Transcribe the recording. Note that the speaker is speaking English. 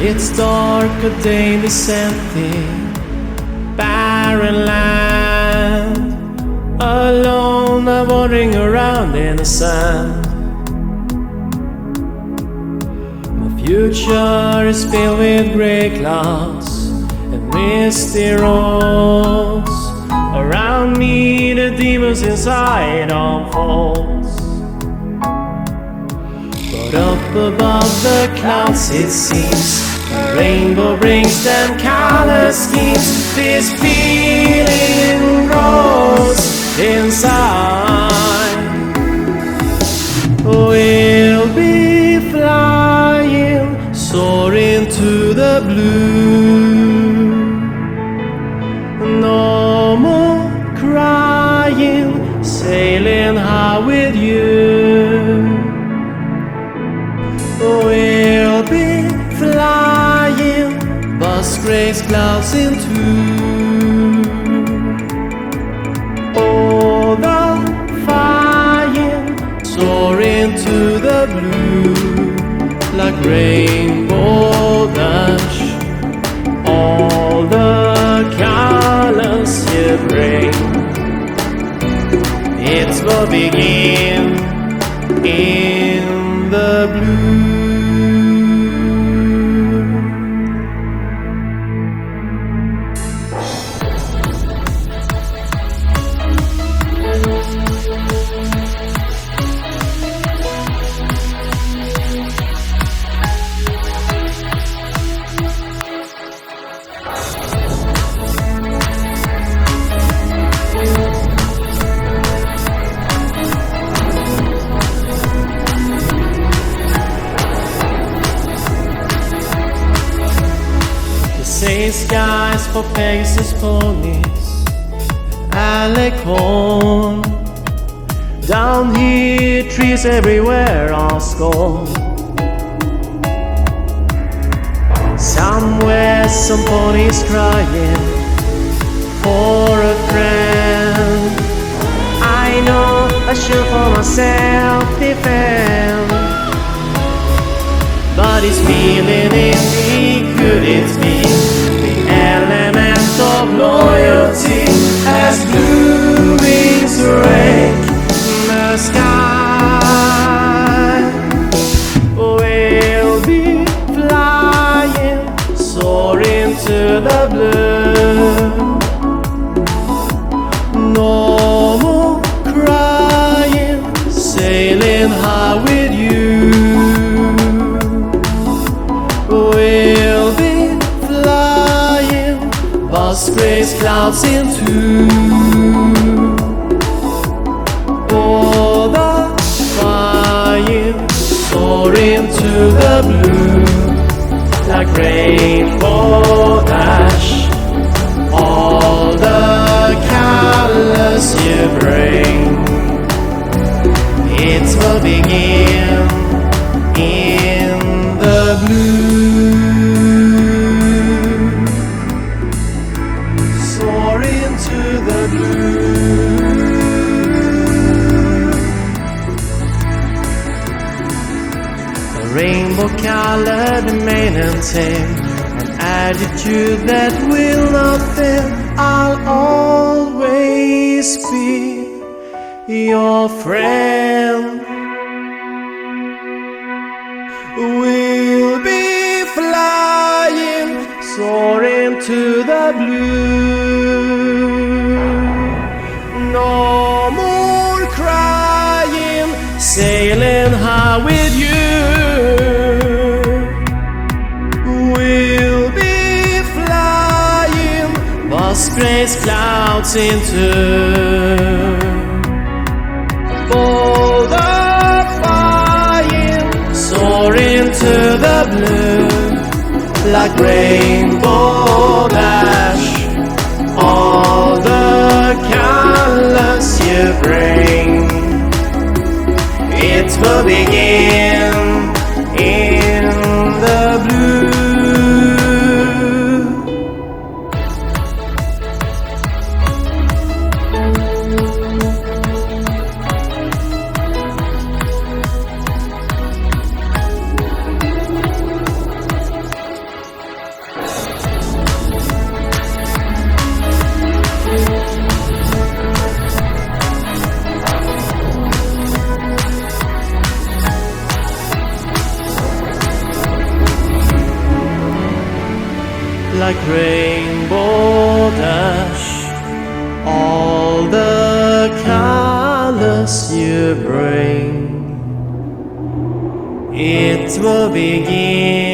It's dark, a day descending, barren land. Alone, I'm wandering around in the sand. My future is filled with grey clouds and misty roads. Around me, the demons inside unfolds. But up above the clouds, it seems a rainbow brings them color schemes. This feeling grows inside. We'll be flying, soaring to the blue. No more crying, sailing high with you. We'll be flying, past gray clouds into all the flying, soaring to the blue, like rainbow dash. All the colors you bring, it will begin in the blue. Say skies for Pegasus ponies, Alecon. Down here, trees everywhere are scorn. Somewhere, some ponies crying for a friend. I know I should for myself defend, but it's feeling in me, could it be the element of loyalty as blue wings rake the sky? We'll be flying, soaring to the blue. No more crying, sailing high with you. We'll be flying, past gray clouds into all the flying, soaring to the blue, like rainbow dash. All the colors you bring, it will begin in the blue. Soaring to the blue. A rainbow colored mane and tail, an attitude that will not fail. I'll always be your friend. We'll be flying, soaring to the blue. No more crying, sailing high with you. We'll be flying, past gray clouds into all the soaring to the blue, like rainbow dash. All the colors you bring, it will begin in the blue. touch all the colors you bring. It will begin